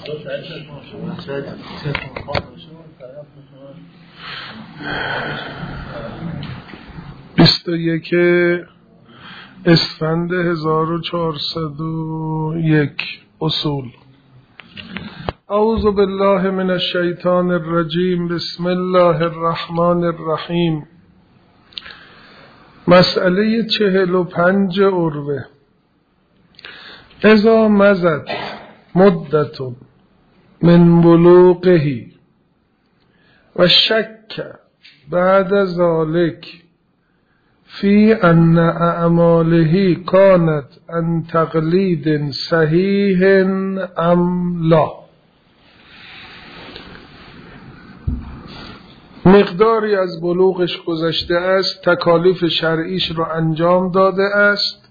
بیست اسفند 1401 اصول. اعوذ بالله من الشیطان الرجیم. بسم الله الرحمن الرحیم. مسئله 45 عروه. اذا مضت مدت من بلوغه و شک بعد ذلك فی ان اعماله کانت عن تقلید صحیح ام لا. مقداری از بلوغش گذشته است، تکالیف شرعیش رو انجام داده است،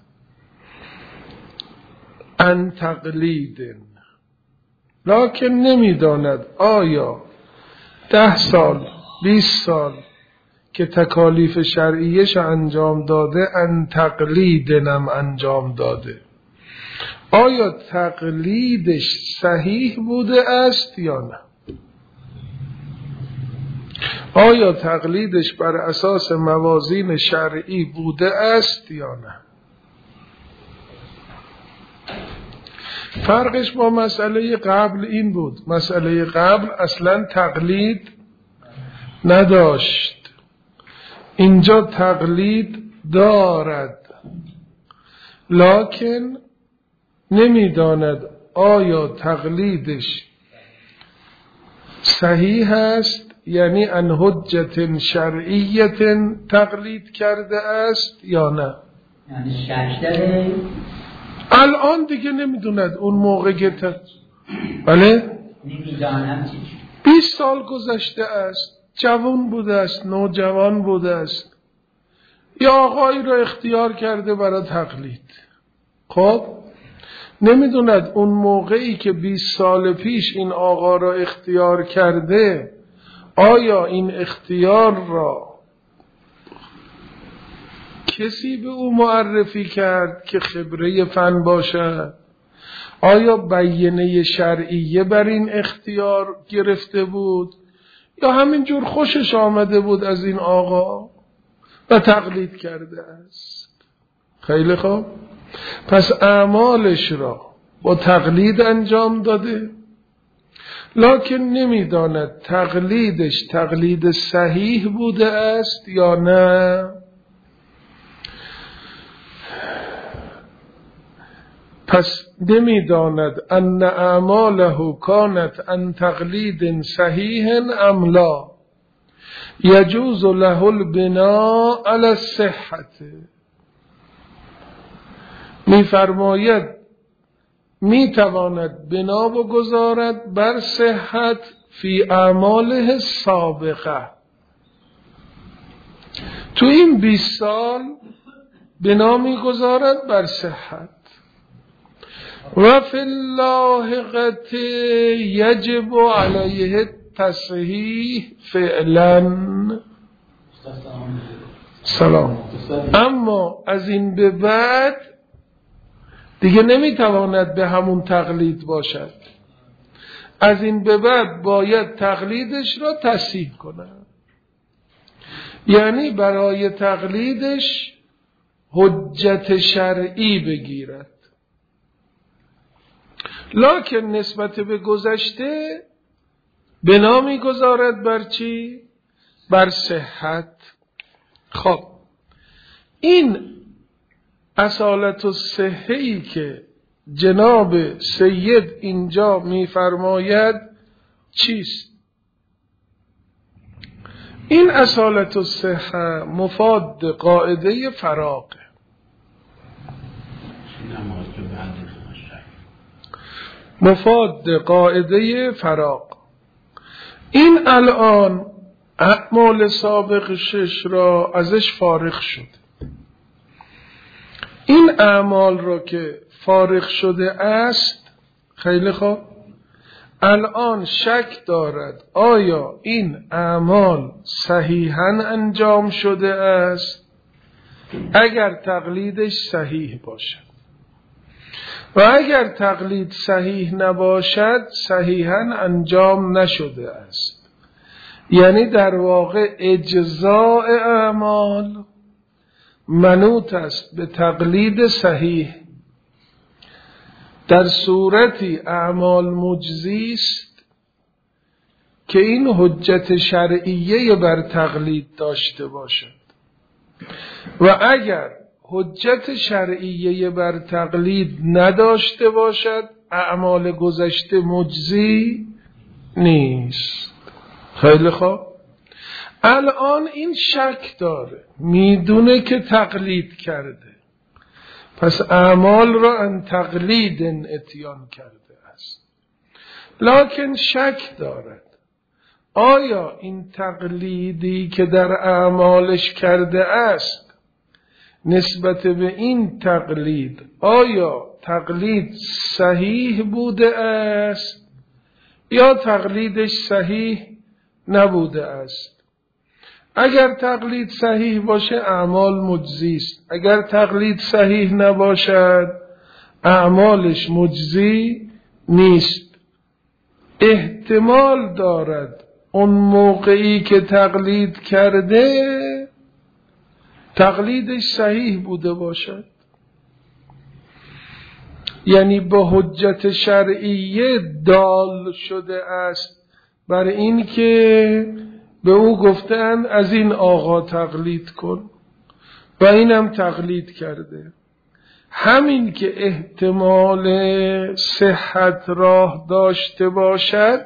عن تقلید، لکن نمیداند آیا 10 سال 20 سال که تکالیف شرعیش انجام داده عن تقلیدنم انجام داده، آیا تقلیدش صحیح بوده است یا نه؟ آیا تقلیدش بر اساس موازین شرعی بوده است یا نه؟ فرقش با مسئله قبل این بود، مسئله قبل اصلا تقلید نداشت، اینجا تقلید دارد، لکن نمیداند آیا تقلیدش صحیح است، یعنی ان حجت شرعیت تقلید کرده است یا نه. یعنی شک داره الان دیگه نمیدوند. اون موقع که بله نمیدانم 20 سال گذشته است، جوان بوده است، نوجوان بوده است، یا آقایی را اختیار کرده برای تقلید. خب نمیدوند اون موقعی که 20 سال پیش این آقا را اختیار کرده، آیا این اختیار را کسی به او معرفی کرد که خبره فن باشد؟ آیا بیانیه شرعیه بر این اختیار گرفته بود یا همینجور خوشش آمده بود از این آقا و تقلید کرده است؟ خیلی خوب، پس اعمالش را با تقلید انجام داده، لکن نمیداند تقلیدش تقلید صحیح بوده است یا نه. پس نمیداند ان اعماله کانت عن تقلید صحیح ام لا یجوز له البناء علی الصحت. میفرماید میتواند بنا بگذارد بر صحت فی اعماله السابقه. تو این 20 سال بنا میگذارد بر صحت. و فی اللاحقه یجب علیه تصحیح فعلا. سلام. اما از این به بعد دیگه نمیتواند به همون تقلید باشد، از این به بعد باید تقلیدش را تصحیح کند، یعنی برای تقلیدش حجت شرعی بگیرد، لکن نسبت به گذشته بنا میگذارد بر چی؟ بر صحت. خب این اصالت الصحه‌ای که جناب سید اینجا میفرماید چیست؟ این اصالت الصحه مفاد قاعده فراغه. مفاد قاعده فراغ. این الان اعمال سابق 6 را ازش فارغ شد. این اعمال را که فارغ شده است، خیلی خوب، الان شک دارد آیا این اعمال صحیحاً انجام شده است، اگر تقلیدش صحیح باشد. و اگر تقلید صحیح نباشد صحیحاً انجام نشده است. یعنی در واقع اجزاء اعمال منوط است به تقلید صحیح. در صورتی اعمال مجزی است که این حجت شرعیه بر تقلید داشته باشد و اگر حجت شرعیه بر تقلید نداشته باشد اعمال گذشته مجزی نیست. خیلی خوب. الان این شک داره، میدونه که تقلید کرده، پس اعمال را ان تقلید اتیان کرده است، لکن شک دارد آیا این تقلیدی که در اعمالش کرده است نسبت به این تقلید آیا تقلید صحیح بوده است یا تقلیدش صحیح نبوده است. اگر تقلید صحیح باشه اعمال مجزی است، اگر تقلید صحیح نباشد اعمالش مجزی نیست. احتمال دارد اون موقعی که تقلید کرده تقلیدش صحیح بوده باشد، یعنی به حجت شرعیه دال شده است بر این که به او گفتن از این آقا تقلید کن و اینم تقلید کرده. همین که احتمال صحت راه داشته باشد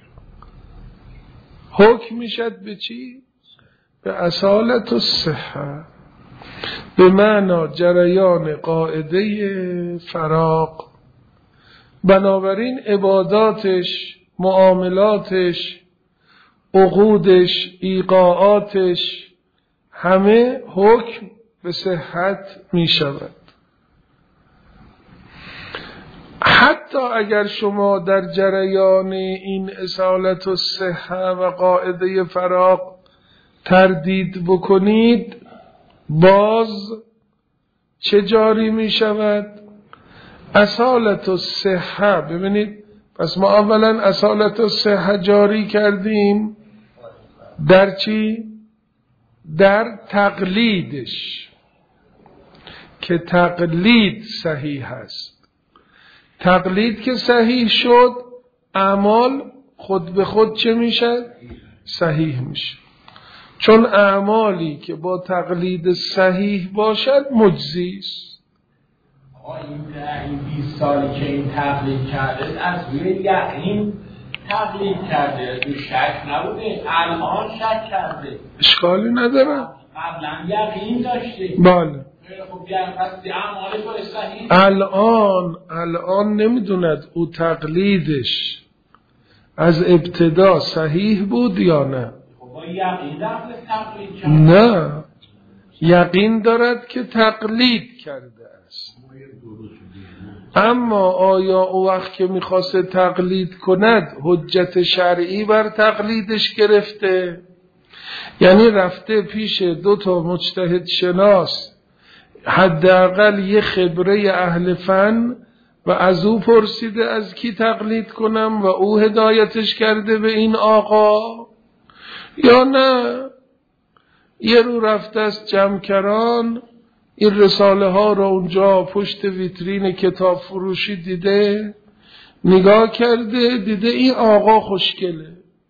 حکم میشد به چی؟ به اصالت الصحه، به معنی جریان قاعده فراق. بنابراین عباداتش، معاملاتش، عقودش، ایقاعاتش همه حکم به صحت می شود. حتی اگر شما در جریان این اصالت الصحه و قاعده فراق تردید بکنید باز چه جاری می شود؟ اصالت الصحه. ببینید پس ما اولا اصالت الصحه جاری کردیم در چی؟ در تقلیدش که تقلید صحیح است. تقلید که صحیح شد اعمال خود به خود چه میشه؟ صحیح میشه. چون اعمالی که با تقلید صحیح باشد مجزی است. این 20 سالی که این تقلید کرده از روی یقین تقلید کرده، تو شک نبوده، الان شک کرده، اشکالی نداره. قبلا یقین داشته. بله. خب اعمالش باید صحیح. الان نمیدوند او تقلیدش از ابتدا صحیح بود یا نه. یقین تقلید کرد. نه، یقین دارد که تقلید کرده است. اما آیا او وقت که میخواست تقلید کند حجت شرعی بر تقلیدش گرفته؟ یعنی رفته پیش 2 مجتهد شناس حداقل یه خبره اهل فن و از او پرسیده از کی تقلید کنم و او هدایتش کرده به این آقا، یا نه یه رو رفته است جمکران این رساله ها را اونجا پشت ویترین کتاب فروشی دیده، نگاه کرده دیده این آقا خوشگله،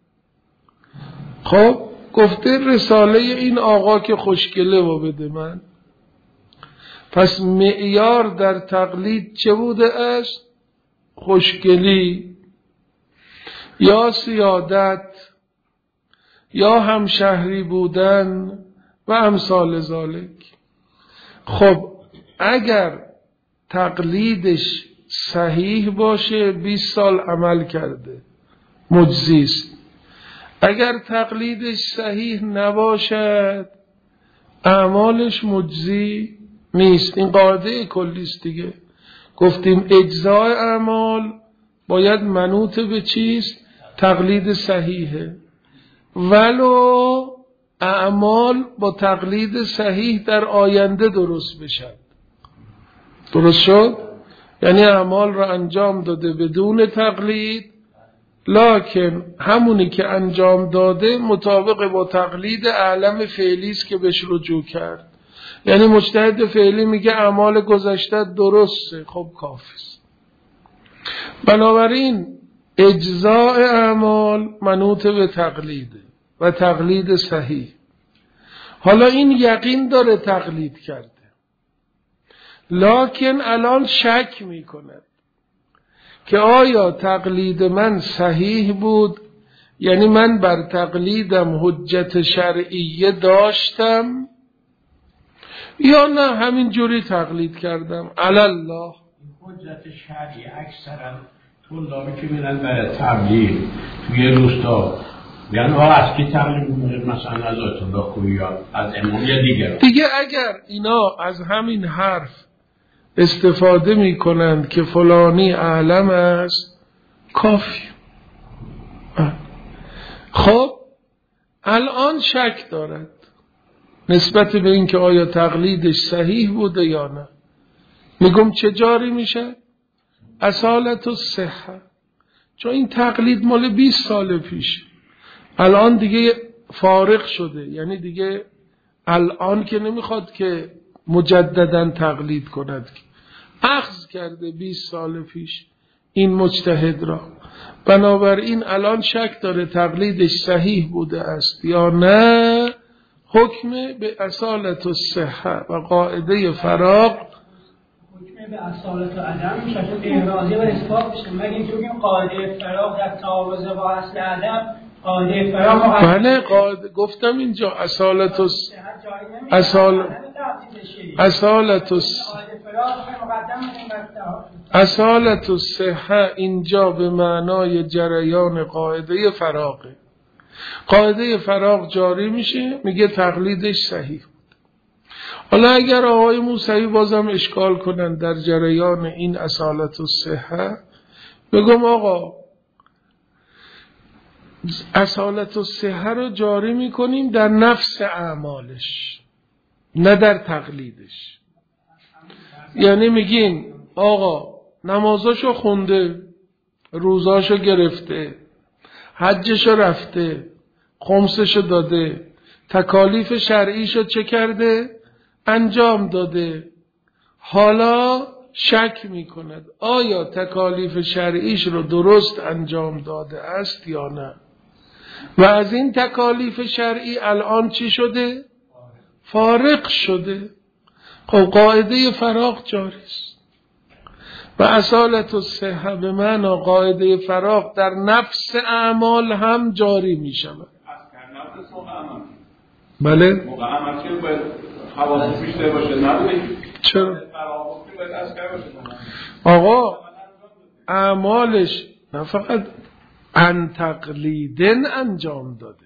خب گفته رساله این آقا که خوشگله و بده من. پس معیار در تقلید چه بوده است؟ خوشگلی یا سیادت یا همشهری بودن و امثال ذالک. خب اگر تقلیدش صحیح باشه 20 سال عمل کرده مجزی است. اگر تقلیدش صحیح نباشد اعمالش مجزی نیست. این قاعده کلی است دیگه. گفتیم اجزای اعمال باید منوط به چیست؟ تقلید صحیحه، ولو اعمال با تقلید صحیح در آینده درست بشن. درست شد؟ یعنی اعمال را انجام داده بدون تقلید، لکن همونی که انجام داده مطابق با تقلید اعلم فعلی است که بهش رجوع کرد. یعنی مجتهد فعلی میگه اعمال گذشته درسته، خب کافی است. بنابراین اجزاء اعمال منوط به تقلیده و تقلید صحیح. حالا این یقین داره تقلید کرده، لکن الان شک میکند که آیا تقلید من صحیح بود، یعنی من بر تقلیدم حجت شرعیه داشتم یا نه همین جوری تقلید کردم الله. حجت شرعی اکثرا طلابی که میرن برای تبلیغ توی روستا یعنی از کی تقلید میکنید؟ مثلا از آیت الله خویی یا از امام یا دیگه اگر اینا از همین حرف استفاده میکنند که فلانی اعلم است کافی. خب الان شک دارد نسبت به این که آیا تقلیدش صحیح بوده یا نه. میگم چه جاری میشه؟ اصالت الصحه. چون این تقلید مال 20 سال پیش، الان دیگه فارغ شده، یعنی دیگه الان که نمیخواد که مجددا تقلید کند، اخذ کرده 20 سال پیش این مجتهد را. بنابراین الان شک داره تقلیدش صحیح بوده است یا نه. حکم به اصالت الصحه و قاعده فراغ، حکم به اصالت و عدم میشه که احرازی و اثبات بشه. مگه اینجوری که قاعده فراغ در تعارض با اصل عدم، قاعده فراغ بله گفتم اینجا اصالت اصالت الصحه اینجا به معنای جریان قاعده فراغه. قاعده فراغ جاری میشه، میگه تقلیدش صحیح بود. حالا اگر آقای موسوی بازم اشکال کنن در جریان این اصالت الصحه، بگم آقا اصالت الصحه رو جاری میکنیم در نفس اعمالش نه در تقلیدش. یعنی میگیم آقا نمازاشو خونده، روزاشو گرفته، حجشو رفته، خمسشو داده، تکالیف شرعیشو چه کرده؟ انجام داده. حالا شک میکند آیا تکالیف شرعیش رو درست انجام داده است یا نه. و از این تکالیف شرعی الان چی شده؟ فارغ شده. خب قاعده فراغ جاری است. و اصالت الصحه به معنی قاعده فراغ در نفس اعمال هم جاری می شود. بله؟ موقع عمل که باید حواس بیشتر باشه نداری؟ چرا؟ آقا اعمالش نه فقط ان تقلیدن انجام داده.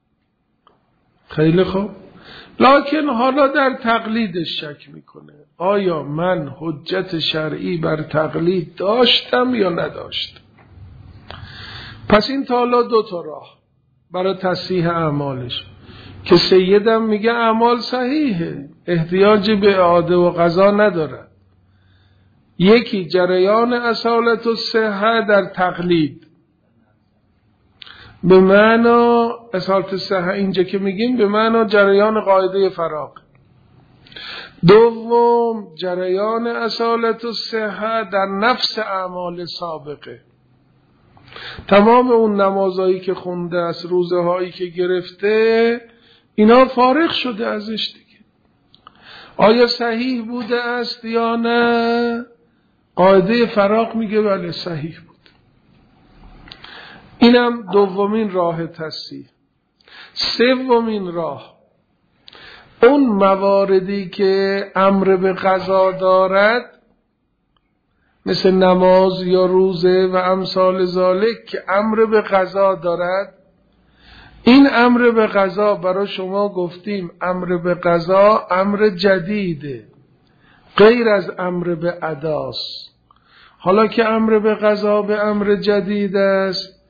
خیلی خوب. لکن حالا در تقلیدش شک میکنه آیا من حجت شرعی بر تقلید داشتم یا نداشتم. پس این تا حالا 2 تا راه برای تصحیح اعمالش که سیدم میگه اعمال صحیحه، احتیاج به اعاده و قضا نداره. یکی جریان اصالت الصحه در تقلید، به معنی اصالت الصحه اینجا که میگیم به معنی جریان قاعده فراغ. دوم جریان اصالت الصحه در نفس اعمال سابقه. تمام اون نمازهایی که خونده است، روزه هایی که گرفته، اینا فارغ شده ازش دیگه. آیا صحیح بوده است یا نه؟ قاعده فراغ میگه بله صحیح بود. اینم دومین راه تصحیح. سومین راه اون مواردی که امر به قضا دارد، مثل نماز یا روزه و امثال ذالک که امر به قضا دارد. این امر به قضا برای شما گفتیم امر به قضا امر جدیده، غیر از امر به اداست. حالا که امر به قضا به امر جدید است،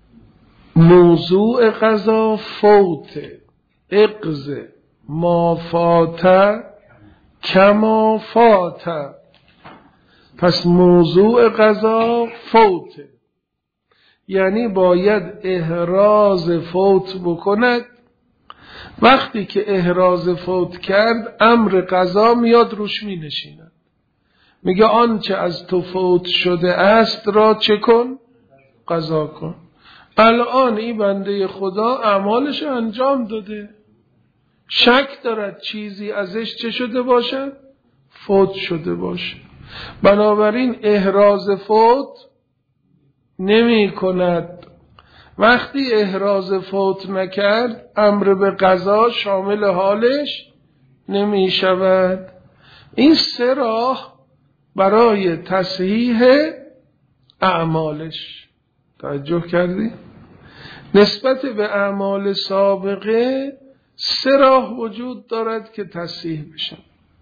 موضوع قضا فوت، اقض ما فات کما فات. پس موضوع قضا فوته، یعنی باید احراز فوت بکند. وقتی که احراز فوت کرد امر قضا میاد روش می نشیند، میگه آنچه از تو فوت شده است را چه کن؟ قضا کن. الان این بنده خدا اعمالش انجام داده، شک دارد چیزی ازش چه شده باشد؟ فوت شده باشه. بنابراین احراز فوت نمی کند. وقتی احراز فوت نکرد امر به قضا شامل حالش نمی شود. این سه راه برای تصحیح اعمالش. توجه کردی؟ نسبت به اعمال سابقه سه راه وجود دارد که تصحیح بشن.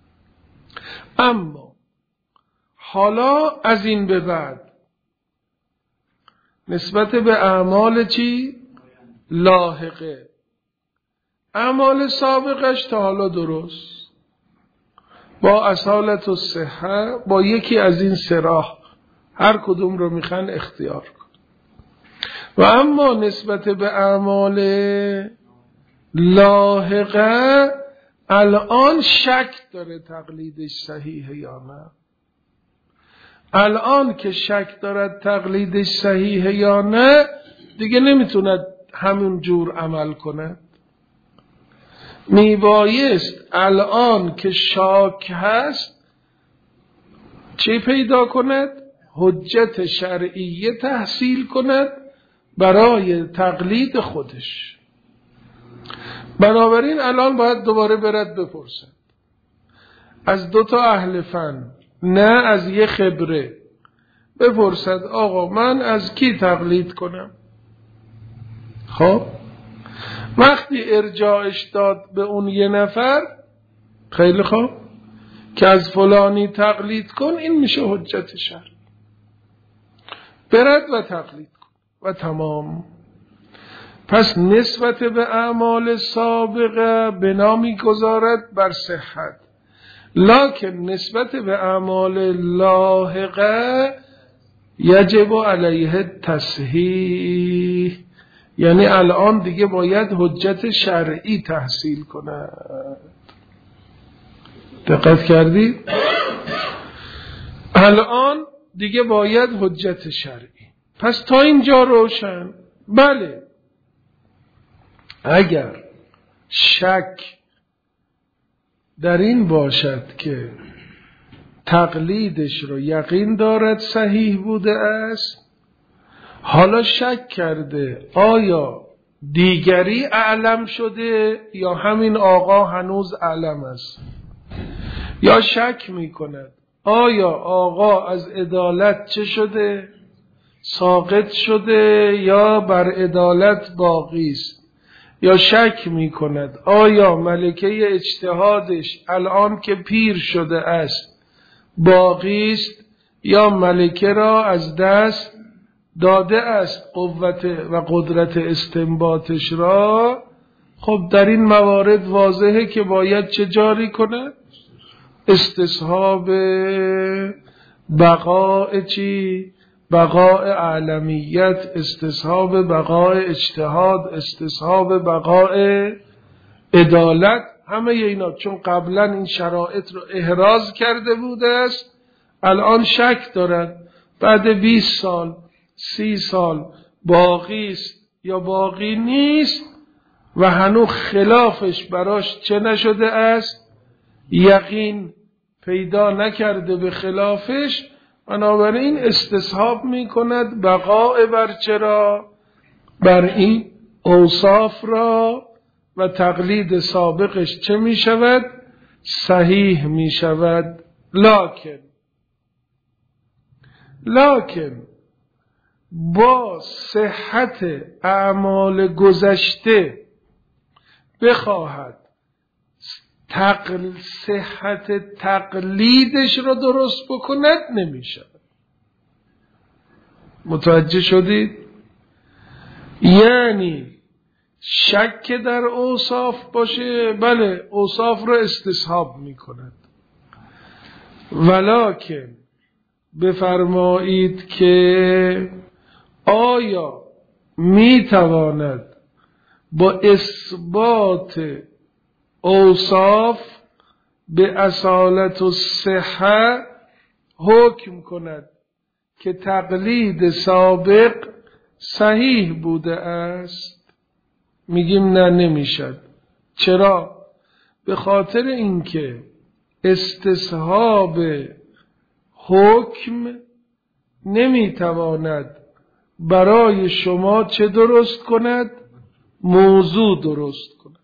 اما حالا از این به بعد نسبت به اعمال چی؟ لاحقه. اعمال سابقش تا حالا درست با اصالت و صحه، با یکی از این سه راه هر کدوم رو میخوان اختیار کن. و اما نسبت به اعمال لاحقه الان شک داره تقلیدش صحیحه یا نه. الان که شک دارد تقلیدش صحیحه یا نه دیگه نمیتوند همون جور عمل کند. میبایست الان که شاک هست چه پیدا کند؟ حجت شرعیه تحصیل کند برای تقلید خودش. بنابراین الان باید دوباره برد بپرسد از دو تا اهل فن، نه از یه خبره، بپرسد آقا من از کی تقلید کنم؟ خب وقتی ارجاعش داد به اون یه نفر، خیلی خوب که از فلانی تقلید کن، این میشه حجت شرع. برد و تقلید کن و تمام. پس نسبت به اعمال سابقه بنا میگذارد بر صحت، لکن نسبت به اعمال لاحقه یجب علیه تصحیح، یعنی الان دیگه باید حجت شرعی تحصیل کند. دقت کردی؟ الان دیگه باید حجت شرعی. پس تا اینجا روشن. بله، اگر شک در این باشد که تقلیدش رو یقین دارد صحیح بوده است، حالا شک کرده آیا دیگری اعلم شده یا همین آقا هنوز اعلم است، یا شک می کند آیا آقا از عدالت چه شده؟ ساقط شده یا بر عدالت باقی است، یا شک می کند آیا ملکه اجتهادش الان که پیر شده است باقی است یا ملکه را از دست داده است قوت و قدرت استنباطش را. خب در این موارد واضحه که باید چه جاری کند؟ استصحاب بقاء چی؟ بقاء اعلمیت، استصحاب بقاء اجتهاد، استصحاب بقاء عدالت، همه اینا چون قبلا این شرایط رو احراز کرده بوده است، الان شک دارن بعد 20 سال 30 سال باقی است یا باقی نیست و هنوز خلافش براش چه نشده است؟ یقین پیدا نکرده به خلافش. بنابراین استصحاب می کند بقاء بر چرا؟ بر این اوصاف را و تقلید سابقش چه می شود؟ صحیح می شود. لکن با صحت اعمال گذشته بخواهد صحت تقلیدش رو درست بکند نمیشه. متوجه شدید؟ یعنی شک در اوصاف باشه، بله اوصاف رو استصحاب میکند، ولکن بفرمایید که آیا میتواند با اثبات اوصاف به اصالت و صحه حکم کند که تقلید سابق صحیح بوده است؟ میگیم نه، نمیشد. چرا؟ به خاطر اینکه استصحاب حکم نمیتواند برای شما چه درست کند؟ موضوع درست کند.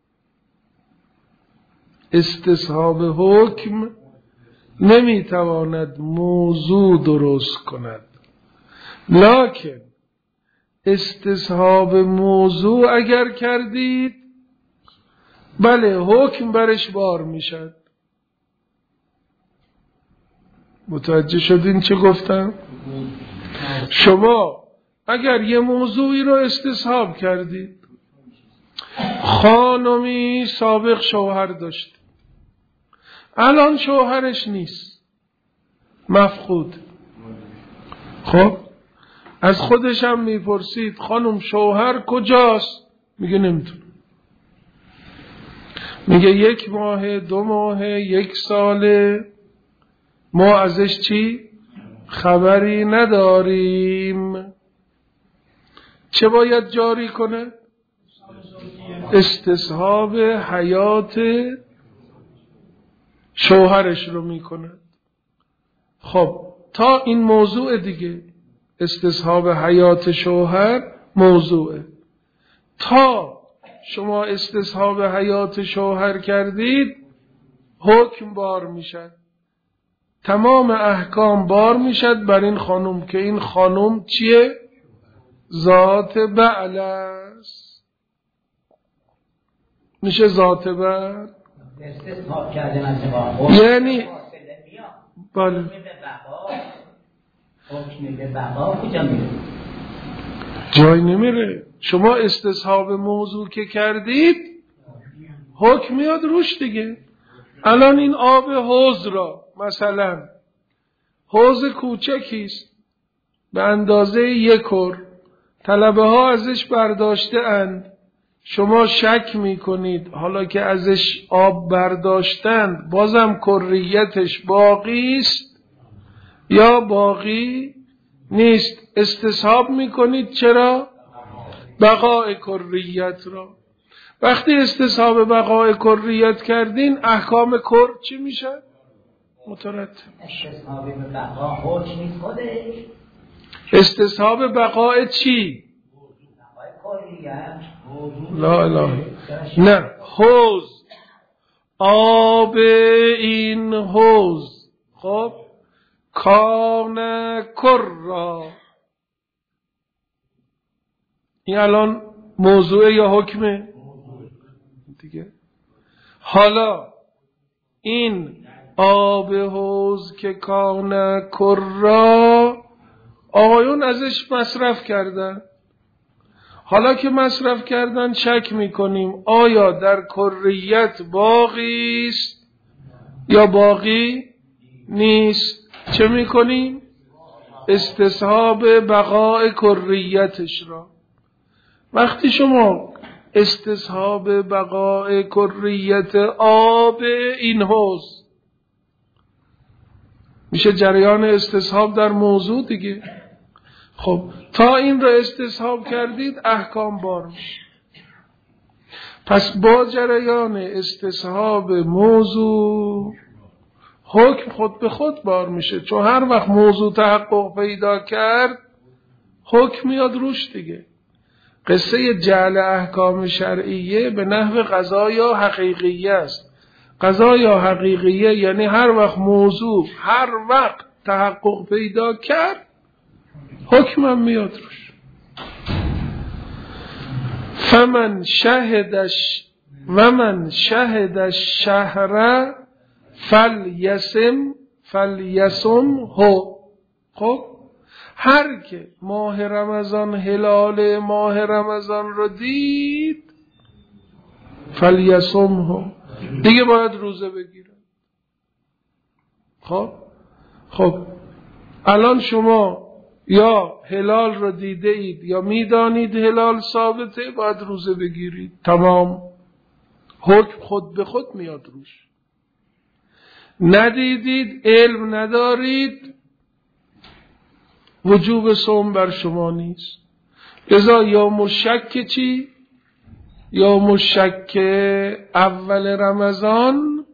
استصحاب حکم نمیتواند موضوع درست کند، لکن استصحاب موضوع اگر کردید بله حکم برش بار میشد. متوجه شدین چه گفتم؟ شما اگر یه موضوعی رو استصحاب کردید، خانمی سابق شوهر داشت، الان شوهرش نیست، مفقود. خب از خودش هم میپرسید خانم شوهر کجاست؟ میگه نمیتونه. میگه 1 ماه 2 ماه 1 ساله ما ازش چی؟ خبری نداریم. چه باید جاری کنه؟ استصحاب حیات شوهرش رو میکنه. خب تا این موضوع دیگه، استصحاب حیات شوهر موضوعه. تا شما استصحاب حیات شوهر کردید حکم بار میشد، تمام احکام بار میشد بر این خانم که این خانم چیه؟ ذات بعل است. میشه ذات بعل؟ یعنی بله جای نمیره. شما استصحاب موضوع که کردید حکم میاد روش دیگه. الان این آب حوض را مثلا حوض کوچکیست به اندازه 1 کر، طلبه ها ازش برداشته اند، شما شک میکنید حالا که ازش آب برداشتند بازم کریتش باقی است یا باقی نیست؟ استصحاب میکنید چرا؟ بقای کریت را. وقتی استصحاب بقای کریت کردین احکام کر چی میشه؟ مترتب. استصحاب بقا حکم نیست خودش. استصحاب بقای چی؟ بقای کریت. لا اله نه، حوض، آب این حوض خب کان کرا، این الان موضوع یا حکمه دیگه. حالا این آب حوض که کان کرا آقایون ازش مصرف کردن، حالا که مصرف کردن شک میکنیم آیا در کریت باقی است یا باقی نیست. چه میکنیم؟ استصحاب بقای کریتش را. وقتی شما استصحاب بقای کریت آب این حوض میشه جریان استصحاب در موضوع دیگه. خب تا این را استصحاب کردید احکام بار میشه. پس با جریان استصحاب موضوع حکم خود به خود بار میشه، چون هر وقت موضوع تحقق پیدا کرد حکم میاد روش دیگه. قصه جعل احکام شرعیه به نحو قضایا حقیقیه است. قضایا حقیقیه یعنی هر وقت موضوع هر وقت تحقق پیدا کرد حکمم میاد روش. فمن شهدش ومن شهد الشهر فلیسم هو. خب هر که ماه رمضان، هلال ماه رمضان رو دید فلیسم هو، دیگه باید روزه بگیره. خب الان شما یا هلال رو دیده اید یا میدانید هلال ثابته، باید روزه بگیرید. تمام. حکم خود به خود میاد روش. ندیدید، علم ندارید، وجوب صوم بر شما نیست. لذا یا مشک چی؟ یا مشک اول رمضان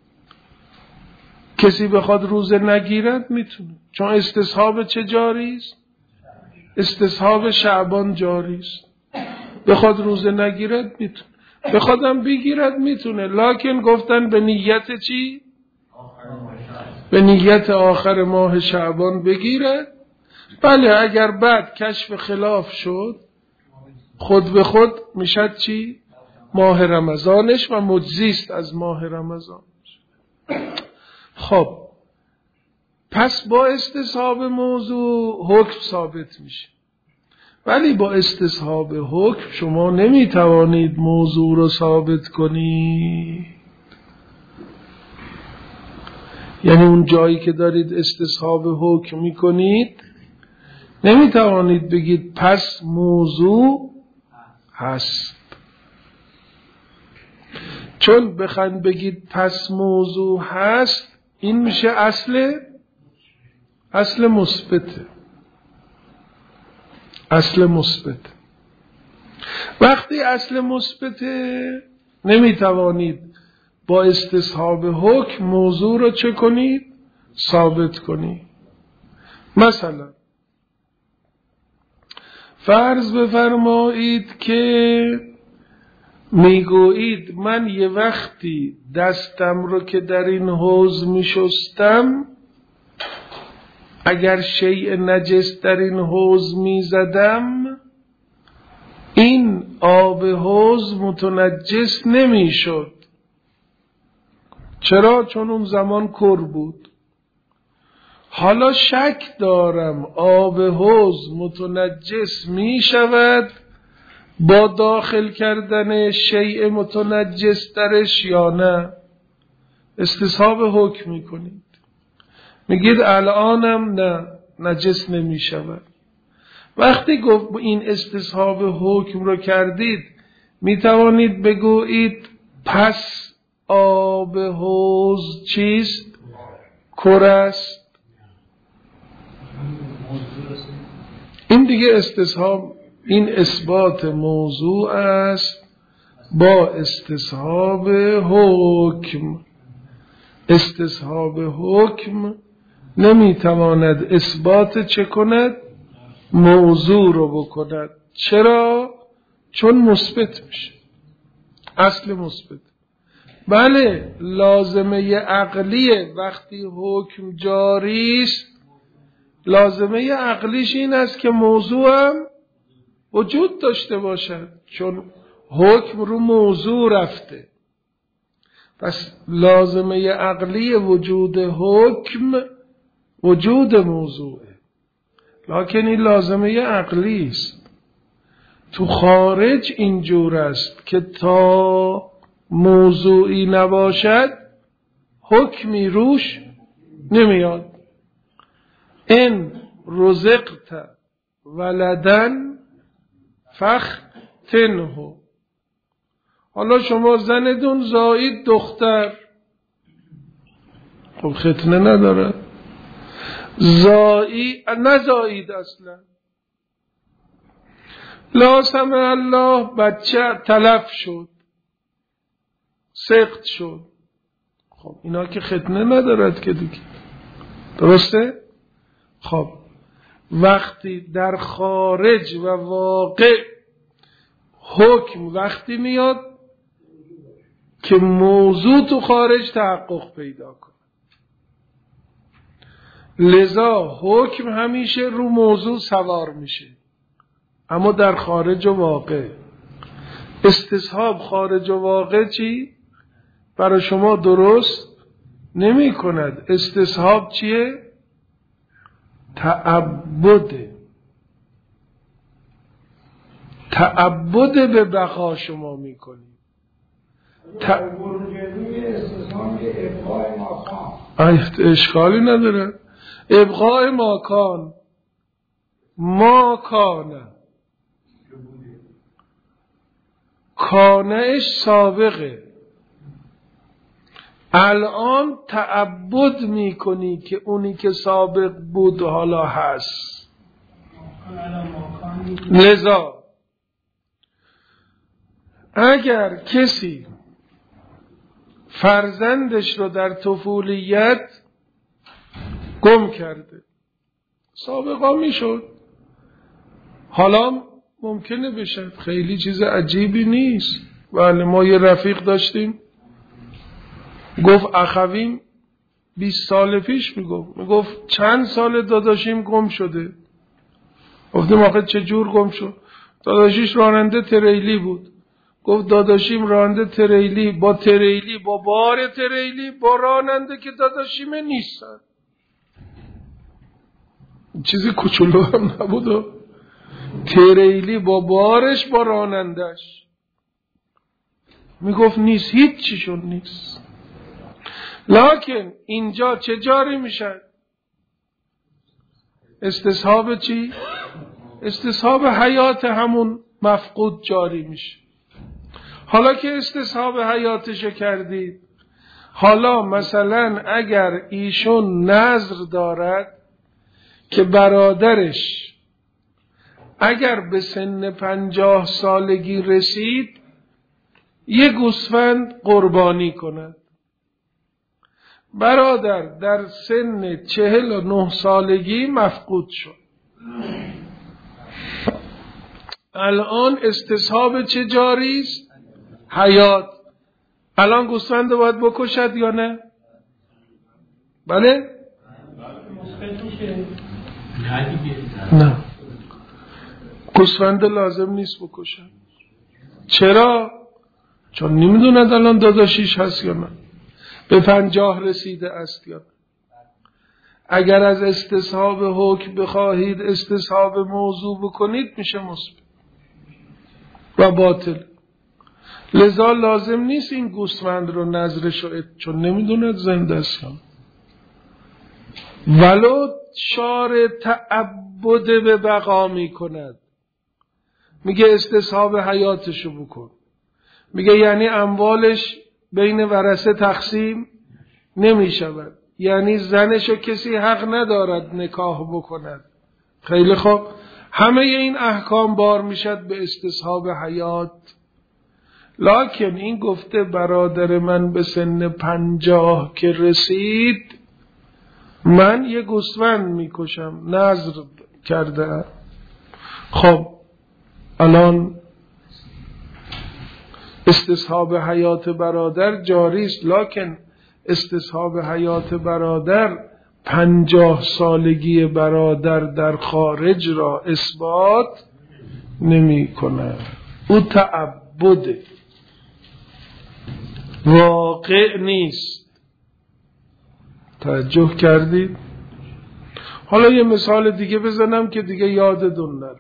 کسی بخواد روزه نگیرد میتونه، چون استصحاب چه جاری است؟ استصحاب شعبان جاری است. بخواد روزه نگیرد میتونه، بخوادم بگیرد میتونه، لکن گفتن به نیت چی؟ به نیت آخر ماه شعبان بگیرد. بله اگر بعد کشف خلاف شد خود به خود میشد چی؟ ماه رمضانش و مجزیست از ماه رمضانش. خب پس با استصحاب موضوع حکم ثابت میشه، ولی با استصحاب حکم شما نمیتوانید موضوع رو ثابت کنید. یعنی اون جایی که دارید استصحاب حکم میکنید نمیتوانید بگید پس موضوع هست، چون بخواید بگید پس موضوع هست این میشه اصل مثبته. اصل مثبت. وقتی اصل مثبته نمیتوانید با استصحاب حکم موضوع رو چه کنید؟ ثابت کنید. مثلا فرض بفرمایید که میگویید من یه وقتی دستم رو که در این حوض میشستم اگر شیء نجس در این حوض میزدم این آب حوض متنجس نمیشد. چرا؟ چون اون زمان کر بود. حالا شک دارم آب حوض متنجس می شود با داخل کردن شیء متنجس درش یا نه. استصحاب حکم می کنید، میگید الانم نه نجس نمی شود. وقتی گفت این استصحاب حکم رو کردید می توانید بگویید پس آب حوض چیست؟ کر است. این دیگه استصحاب، این اثبات موضوع است با استصحاب حکم. استصحاب حکم نمیتواند اثبات چه کند؟ موضوع رو بکند. چرا؟ چون مثبت میشه، اصل مثبت. بله لازمه عقلیه وقتی حکم جاری است، لازمه عقلیش این است که موضوع هم وجود داشته باشد، چون حکم رو موضوع رفته. پس لازمه عقلی وجود حکم وجود موضوعه، لکن این لازمه عقلی است. تو خارج اینجور است که تا موضوعی نباشد حکمی روش نمیاد. ان رزقت ولدن فختنه. حالا شما زندون زایید دختر، خب ختنه نداره، نزایید اصلا، لا سمع الله بچه تلف شد، سقط شد، خب اینا که ختنه ندارد که دیگه، درسته؟ خب وقتی در خارج و واقع حکم وقتی میاد که موضوع تو خارج تحقق پیدا کنه، لذا حکم همیشه رو موضوع سوار میشه، اما در خارج و واقع. استصحاب خارج و واقع چی؟ برای شما درست نمی کند. استصحاب چیه؟ تعبد به بقا شما می کنید. اشکالی نداره. ابقاء ماکان ماکانه کانهش سابقه، الان تعبد میکنی که اونی که سابق بود حالا هست. لذا اگر کسی فرزندش رو در طفولیت گم کرده، سابقا میشد، حالا ممکنه بشه، خیلی چیز عجیبی نیست. بله ما یه رفیق داشتیم گفت اخویم 20 سال پیش میگفت چند سال داداشیم گم شده. گفتم آخه چجور گم شد؟ داداشیش راننده تریلی بود. گفت داداشیم راننده تریلی با بار تریلی با راننده که داداشیمه نیستن. چیزی کوچولو هم نبود، تریلی با بارش با رانندش. میگفت نیست، هیچ چیشون نیست. لکن اینجا چه جاری میشن؟ استصحاب چی؟ استصحاب حیات همون مفقود جاری میشه. حالا که استصحاب حیاتشو کردید، حالا مثلا اگر ایشون نذر دارد که برادرش اگر به سن 50 سالگی رسید یه گوسفند قربانی کند، برادر در سن 49 سالگی مفقود شد، الان استصحاب چه جاری است؟ حیات. الان گوسفند باید بکشد یا نه؟ بله؟ نه، گوسفند لازم نیست بکشد. چرا؟ چون نمیدوند الان داداشیش هست یا نه، به 50 رسیده است یا نه. اگر از استصحاب حکم بخواهید استصحاب موضوع بکنید میشه مثبت و باطل. لذا لازم نیست این گوسفند رو نظرش رو چون نمیدوند زنده است. ولو شارع تعبد به بقا میکند، میگه استصحاب حیاتشو بکن، میگه یعنی اموالش بین ورثه تقسیم نمیشود، یعنی زنشو کسی حق ندارد نکاح بکند. خیلی خوب، همه این احکام بار میشد به استصحاب حیات. لکن این گفته برادر من به سن 50 که رسید من یه گوسفند میکشم، نذر کرده. خب الان استصحاب حیات برادر جاری است، لکن استصحاب حیات برادر 50 سالگی برادر در خارج را اثبات نمی کنه. او تعبد واقع نیست. توجه کردید؟ حالا یه مثال دیگه بزنم که دیگه یادتون نره.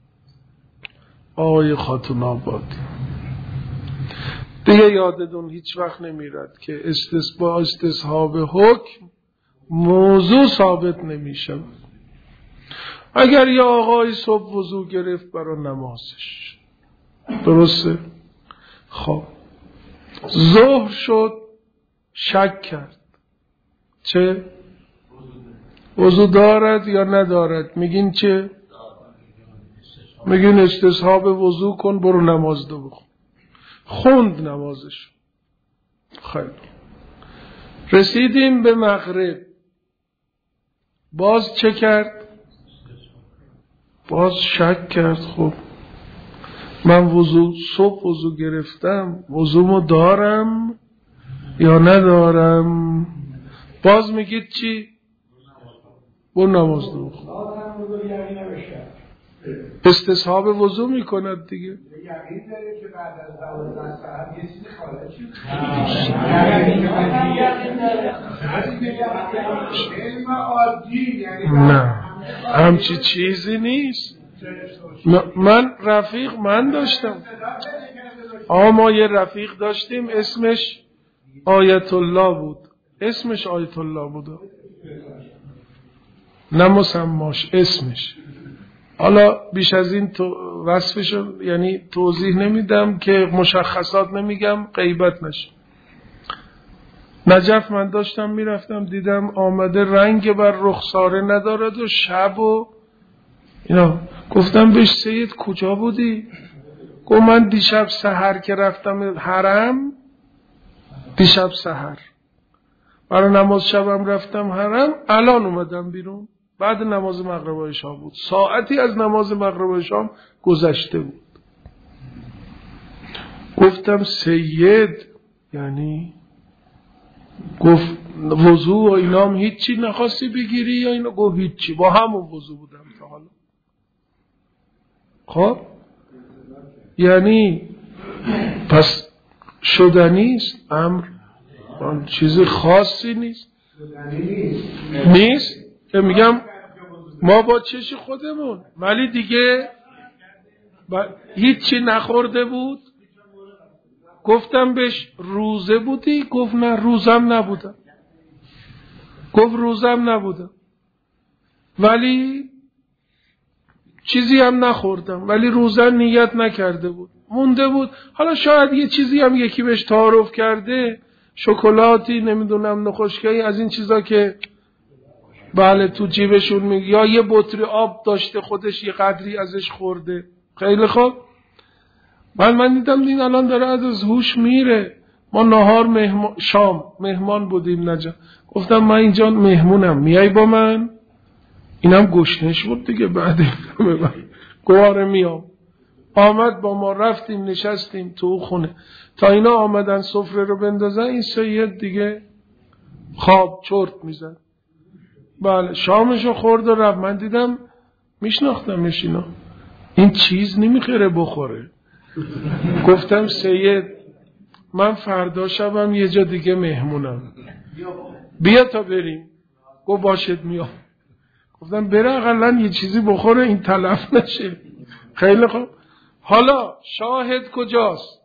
آقای خاتون آبادی، دیگه یادتون هیچ وقت نمیرد که استصحاب حکم موضوع ثابت نمیشه. اگر یه آقای صبح وضو گرفت برای نمازش، درسته؟ خب ظهر شد شک کرد، چه؟ وضو دارد یا ندارد؟ میگین چه؟ میگین استصحاب وضو کن برو نماز دو بخون. خوند نمازش. خیلی رسیدیم به مغرب، باز چه کرد؟ باز شک کرد. خب من صبح وضو گرفتم، وضومو دارم یا ندارم؟ باز میگید چی؟ برو نماز دو بخون. استصحاب وضو میکند دیگه. یقین داره که بعد از 12 ساعت یه چیزی خارج شد. نه همچی چیزی نیست. من رفیق داشتم. ما یه رفیق داشتیم اسمش آیت الله بود. نه مسماش، اسمش. حالا بیش از این وصفشو یعنی توضیح نمیدم که مشخصات نمیگم غیبت نشه. نجف من داشتم میرفتم دیدم آمده رنگ بر رخساره ندارد و شب و اینا. گفتم بهش سید کجا بودی؟ گفت من دیشب سحر که رفتم حرم، دیشب سحر برای نماز شبم رفتم حرم، الان اومدم بیرون بعد نماز مغرب و عشا بود، ساعتی از نماز مغرب و عشا گذشته بود. گفتم سید یعنی گفت وضو و اینام هیچی نخواستی بگیری یا اینا؟ گفت هیچی، با همون وضو بودم تا حالا. خب یعنی پس شدنیست امر، چیز خاصی نیست. نیست که میگم ما با چش خودمون، ولی دیگه هیچی نخورده بود. گفتم بهش روزه بودی؟ گفت نه روزم نبودم. گفت روزم نبودم ولی چیزی هم نخوردم، ولی روزه نیت نکرده بود، مونده بود. حالا شاید یه چیزی هم یکی بهش تعارف کرده، شکلاتی نمیدونم نخوشکی از این چیزا که بله تو جیبشون میگه، یا یه بطری آب داشته خودش یه قدری ازش خورده. خیلی خوب. من دیدم این الان داره از هوش میره. ما نهار شام مهمان بودیم نجا. گفتم من اینجا مهمونم، میای با من؟ اینم گشنش بود دیگه. بعد گواره میام. آمد با ما، رفتیم نشستیم تو خونه تا اینا آمدن سفره رو بندازن. این سید دیگه خواب چرت میزن. بله شامشو خورد و رفت. من دیدم میشناختمش، اینا این چیز نمیخوره بخوره. گفتم سید من فردا شبم یه جا دیگه مهمونم، بیا تا بریم. گفت باشد میام. گفتم بره اقلا یه چیزی بخوره این تلف نشه. خیلی خوب. حالا شاهد کجاست؟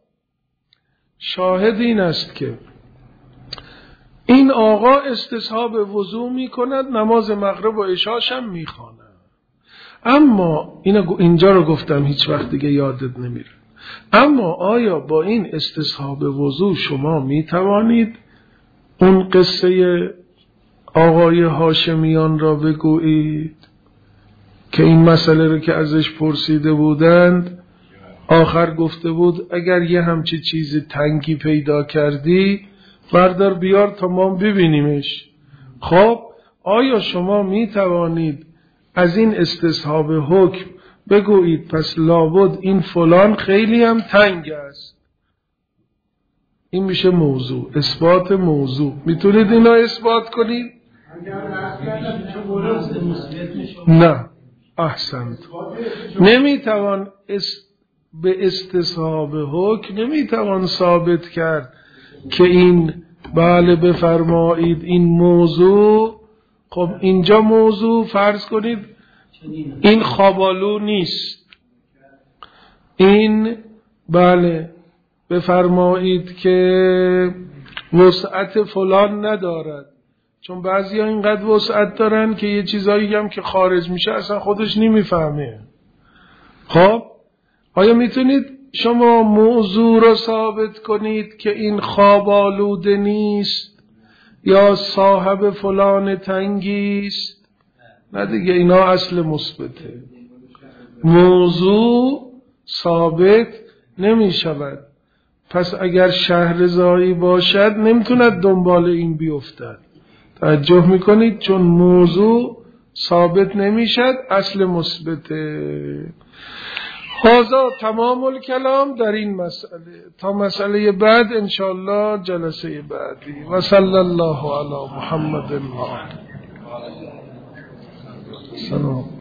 شاهد این است که این آقا استصحاب وضو می کند، نماز مغرب و عشاش هم می خواند. اما اینجا رو گفتم هیچ وقت دیگه یادت نمیره. اما آیا با این استصحاب وضو شما می توانید اون قصه آقای هاشمیان را بگویید که این مسئله رو که ازش پرسیده بودند آخر گفته بود اگر یه همچی چیز تنگی پیدا کردی بردار بیار تا ما ببینیمش. خب آیا شما می توانید از این استصحاب حکم بگویید پس لابد این فلان خیلی هم تنگ است؟ این میشه موضوع، اثبات موضوع. میتونید اینا اثبات کنید؟ نه احسنت. نمیتوان به استصحاب حکم نمیتوان ثابت کرد که این بله بفرمایید این موضوع. خب اینجا موضوع فرض کنید این خوابالو نیست، این بله بفرمایید که وسعت فلان ندارد، چون بعضی ها اینقدر وسعت دارن که یه چیزایی هم که خارج میشه اصلا خودش نمیفهمه. خب آیا میتونید شما موضوع را ثابت کنید که این خواب آلوده نیست یا صاحب فلان تنگیست؟ نه دیگه، اینا اصل مثبته. موضوع ثابت نمی شود. پس اگر شهرزایی باشد نمیتوند دنبال این بیفتد. توجه میکنید؟ چون موضوع ثابت نمیشد، اصل مثبته. هذا تمام الکلام در این مسئله. تا مسئله بعد انشاءالله جلسه بعدی. و صلی الله علی محمد. سلام.